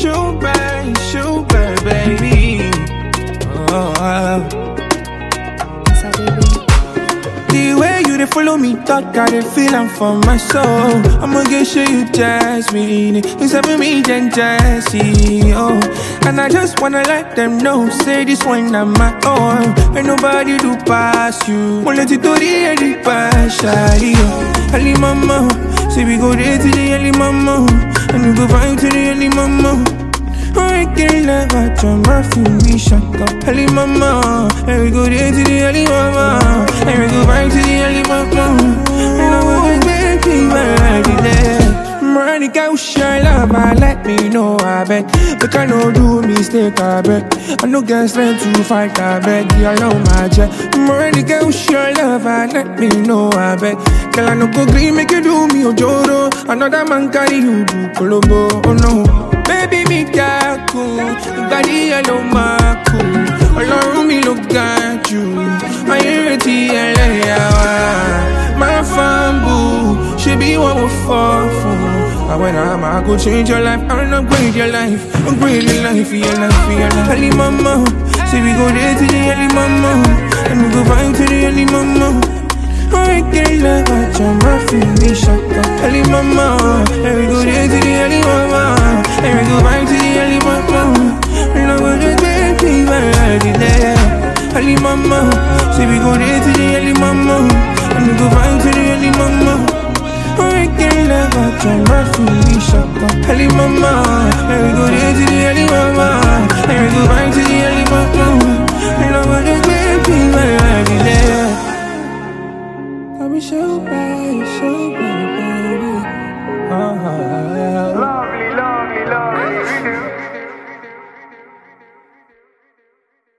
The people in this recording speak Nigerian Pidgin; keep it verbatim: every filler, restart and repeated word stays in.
sugar, sugar, baby. Oh, oh. The way you dey follow me talk, I dey feel am for my soul. I'ma get sure you Jasmine, you sabi me then Jessie, oh. And I just wanna let them know, say this one I'm my own. Ain't nobody do pass you. Won't let it do the early pass, shawty, oh. Early mama, say we go there to the early mama, and we go find to the early mama. I can't let my jump off me shut up. Early mama, and we go there to the early mama, and we go back to the early mama. And I will make me ready there. Money go share love, I let me know I bet. But I no do mistake, I bet. I no get strength to fight, I bet. You know my jet. Money go share love, I let me know I bet. Girl I no go green, make you do me ojoro. Another man carry you do kolobo, oh no. Baby mi kaku, body yellow maku. Ọlọ́run mi ló ga jù, ayé retí ẹlẹ́yàwá. My fambu, she be what we fall for. And when I'm, I go change your life, I'll upgrade your life, upgrade your life, for your life, for your life. Early mama, say we go there to the early mama, and we go find to the early mama. I can't let my jump off me shut up. Early mama, and we go there to the early mama, and we go back to the early mama. And I will just make me ready there.